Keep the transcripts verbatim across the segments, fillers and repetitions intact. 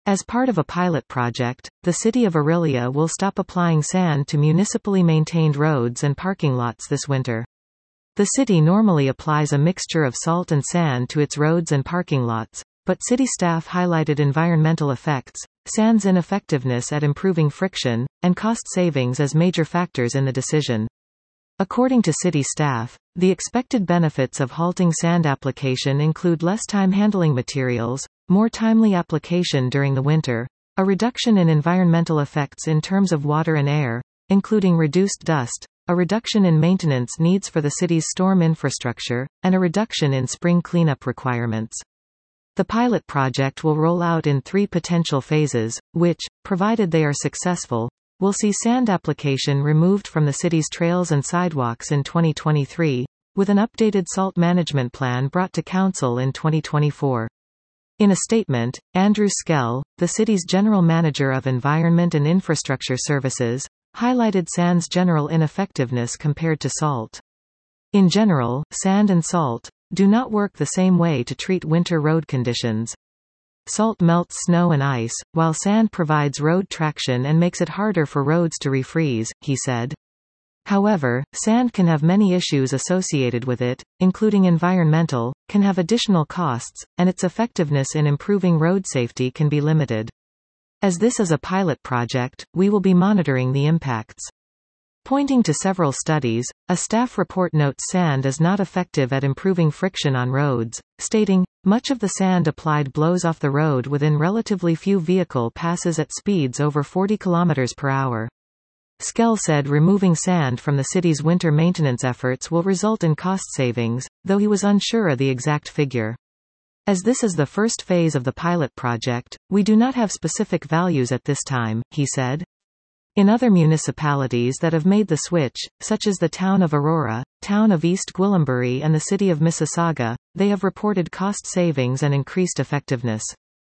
As part of a pilot project, the city of Orillia will stop applying sand to municipally maintained roads and parking lots this winter. The city normally applies a mixture of salt and sand to its roads and parking lots, but city staff highlighted environmental effects, sand's ineffectiveness at improving friction, and cost savings as major factors in the decision. According to city staff, the expected benefits of halting sand application include less time handling materials, more timely application during the winter, a reduction in environmental effects in terms of water and air, including reduced dust, a reduction in maintenance needs for the city's storm infrastructure, and a reduction in spring cleanup requirements. The pilot project will roll out in three potential phases, which, provided they are successful, will see sand application removed from the city's trails and sidewalks in twenty twenty-three, with an updated salt management plan brought to council in twenty twenty-four. In a statement, Andrew Skell, the city's general manager of Environment and Infrastructure Services, highlighted sand's general ineffectiveness compared to salt. In general, sand and salt do not work the same way to treat winter road conditions. Salt melts snow and ice, while sand provides road traction and makes it harder for roads to refreeze, he said. However, sand can have many issues associated with it, including environmental, can have additional costs, and its effectiveness in improving road safety can be limited. As this is a pilot project, we will be monitoring the impacts. Pointing to several studies, a staff report notes sand is not effective at improving friction on roads, stating, "Much of the sand applied blows off the road within relatively few vehicle passes at speeds over forty kilometers per hour." Skell said removing sand from the city's winter maintenance efforts will result in cost savings, though he was unsure of the exact figure. As this is the first phase of the pilot project, we do not have specific values at this time, he said. In other municipalities that have made the switch, such as the town of Aurora, town of East Gwillimbury and the city of Mississauga, they have reported cost savings and increased effectiveness.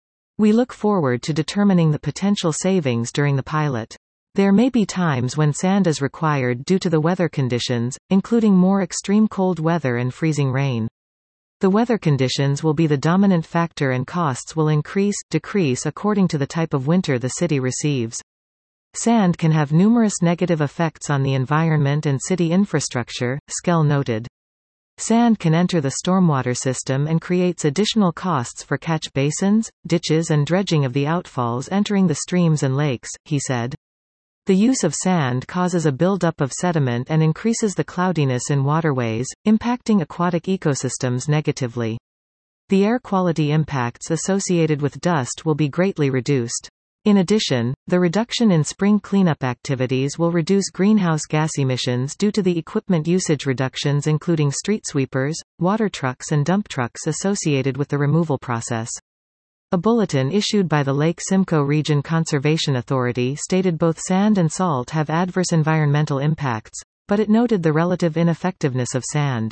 We look forward to determining the potential savings during the pilot. There may be times when sand is required due to the weather conditions, including more extreme cold weather and freezing rain. The weather conditions will be the dominant factor and costs will increase, decrease according to the type of winter the city receives. Sand can have numerous negative effects on the environment and city infrastructure, Skell noted. Sand can enter the stormwater system and creates additional costs for catch basins, ditches and dredging of the outfalls entering the streams and lakes, he said. The use of sand causes a buildup of sediment and increases the cloudiness in waterways, impacting aquatic ecosystems negatively. The air quality impacts associated with dust will be greatly reduced. In addition, the reduction in spring cleanup activities will reduce greenhouse gas emissions due to the equipment usage reductions including street sweepers, water trucks and dump trucks associated with the removal process. A bulletin issued by the Lake Simcoe Region Conservation Authority stated both sand and salt have adverse environmental impacts, but it noted the relative ineffectiveness of sand.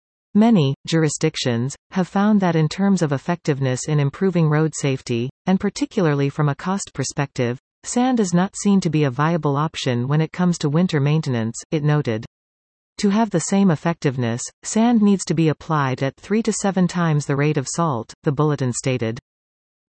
Many jurisdictions have found that in terms of effectiveness in improving road safety, and particularly from a cost perspective, sand is not seen to be a viable option when it comes to winter maintenance, it noted. To have the same effectiveness, sand needs to be applied at three to seven times the rate of salt, the bulletin stated.